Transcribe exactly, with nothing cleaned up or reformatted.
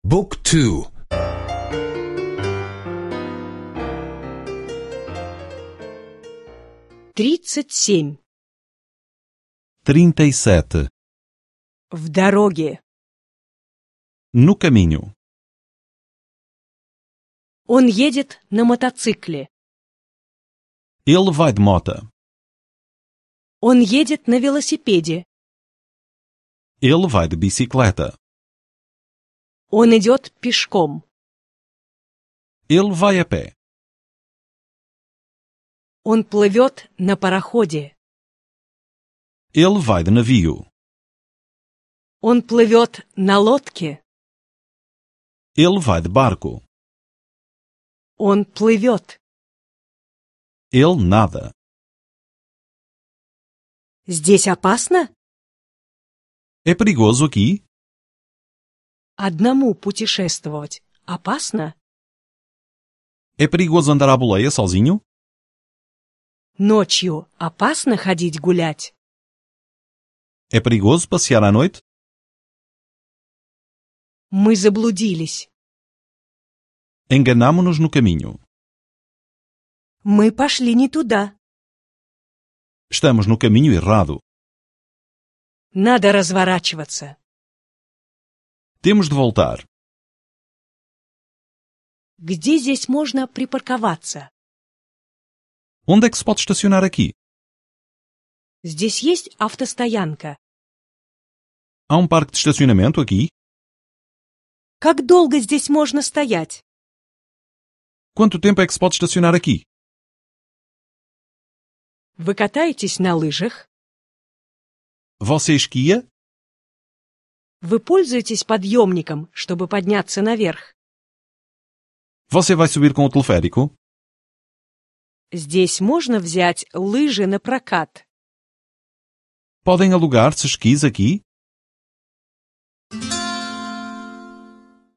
بوك تو. тридцать семь. trinta e sete. В дороге. No caminho. Он едет на мотоцикле. Ele vai de moto. Он едет на велосипеде. Ele vai de bicicleta. Он идет пешком. Ele vai a pé. Он плывет на пароходе. Ele vai de navio. Он плывет на лодке. Ele vai de barco. Он плывет. Ele nada. Здесь опасно? É perigoso aqui? Одному путешествовать опасно? É perigoso andar à boleia sozinho? Ночью опасно ходить гулять? É perigoso passear à noite? Мы заблудились. Enganamo-nos no caminho. Мы пошли не туда. Estamos no caminho errado. Надо разворачиваться. Temos de voltar. Где здесь можно припарковаться? Onde é que se pode estacionar aqui? Здесь есть автостоянка. Há um parque de estacionamento aqui? Как долго здесь можно стоять? Quanto tempo é que se pode estacionar aqui? Вы катаетесь на лыжах? Você esquia? Вы пользуетесь подъемником, чтобы подняться наверх? Você vai subir com o teleférico? Здесь можно взять лыжи на прокат. Podem alugar-se esquis aqui?